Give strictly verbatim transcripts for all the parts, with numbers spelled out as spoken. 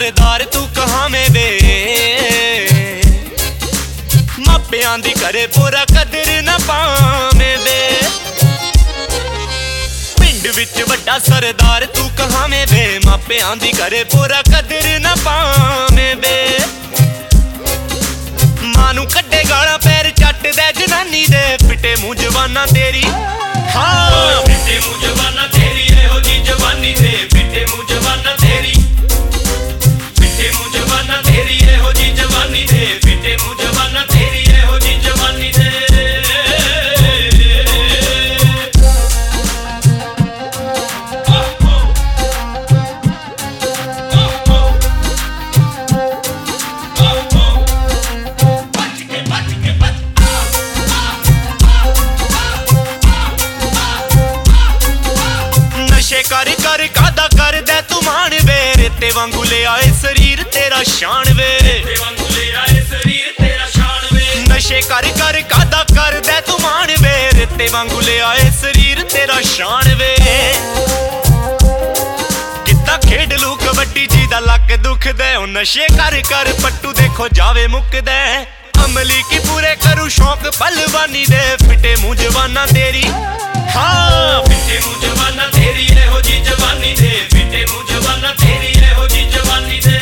सरदार तू कहावें वे मापियां दी करे पूरा कदर न पावें वे पिंड विच वड्डा सरदार तू कहावें वे मापियां दी करे पूरा कदर न पावें वे मां नूं कड्डे गालां पैर चट दे जनानी दे पिटे मूंह जवाना तेरी हाँ पिटे मूंह जवाना तेरी एहो जी जवानी दे पिटे मूंह जवाना तेरी पिटे मूंह जवाना तेरी एहो जी जवानी दे पिटे मूंह जवाना तेरी एहो जी जवानी दे कर कर कादा कर दे तू मान वे रेते वांगू ले आए शरीर तेरा शान वे रेते वांगू ले आए शरीर तेरा शान वे नशे कर कर कादा कर दे तू मान वे रेते वांगू ले आए शरीर तेरा शान वे कितना खेड लू कबड्डी जी दा लक दुख दे ओ नशे कर कर पट्टू देखो जावे मुक दे अमली की पूरे करू शौक पहलवानी दे फिटे मुंह जवाना तेरी हाँ पिटे मूंह जवाना तेरी एहो जी जवानी दे पिटे मूंह जवाना तेरी एहो जी जवानी दे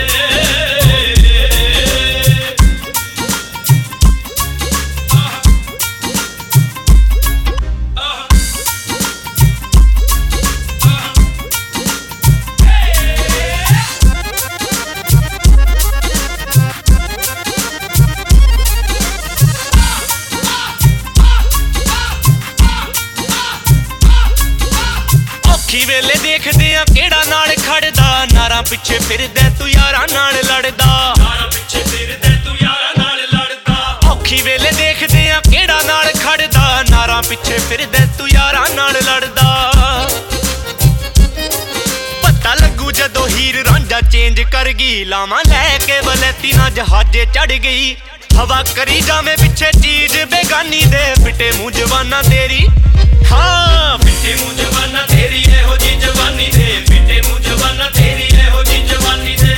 औखी वेले देखदे आ केड़ा नाल खड़दा नारां पिछे फिरदे तू यारां नाल लड़दा नारां पिछे फिरदे तू यारां नाल लड़दा औखी वेले देखदे आ केड़ा नाल खड़दा नारां पिछे फिरदे तू यारां नाल लड़दा पता लगू जदों हीर रांझा चेंज कर गई लावां लैके वलैती ना जहाजे चढ़ गई हवा करी जावे पिछे चीज बेगानी दे पिटे मूंह जवाना तेरी हाँ पिटे मूंह जवाना तेरी एहो जी जवानी दे पिटे मूंह जवाना तेरी एहो जी जवानी दे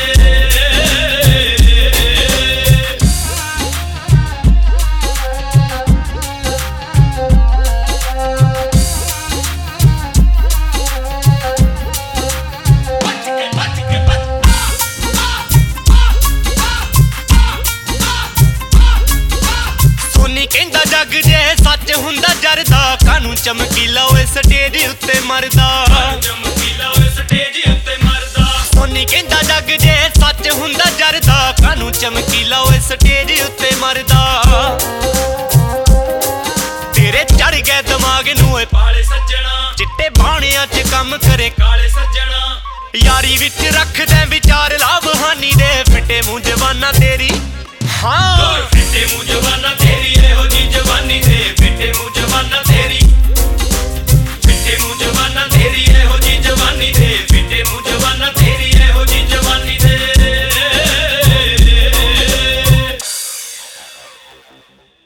सोनी कहंदा जग जे सच हुंदा जरदा कानू चमकीला ओए स्टेज उत्ते मरदा चमकीला ओए स्टेज उत्ते मरदा सोनी कहंदा जग जे सच हुंदा जरदा कानू चमकीला ओए स्टेज उत्ते मरदा तेरे चढ़ गए दिमाग नू ओए पाले सज्जणा चिट्टे बाणियां च कम करे काले सज्जणा यारी विच रख दे विचार लाभ हानी दे फिटे मूंह जवाना तेरी हाँ फिटे मूंह जवाना तेरी एहो जी जवानी दे फिटे मूंह जवाना तेरी फिटे मूंह जवाना तेरी एहो जी जवानी दे फिटे मूंह जवाना तेरी एहो जी जवानी दे